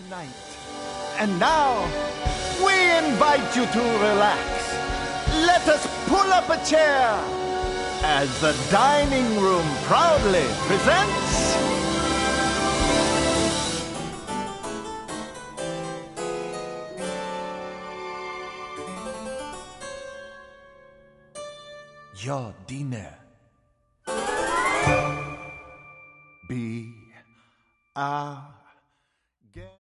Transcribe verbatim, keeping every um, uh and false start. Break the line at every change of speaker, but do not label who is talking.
night. And now, we invite you to relax. Let us pull up a chair as the dining room proudly presents... Your dinner. Be our guest.